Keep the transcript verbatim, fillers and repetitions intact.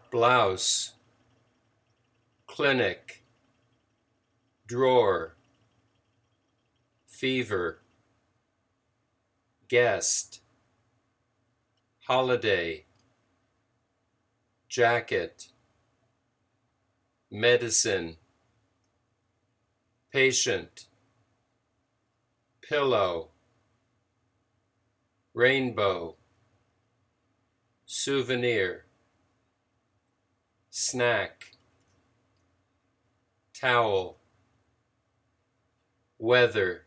blouse, clinic, drawer, fever, guest, holiday, jacket, medicine, patient, pillow, rainbow, souvenir, snack, towel, weather,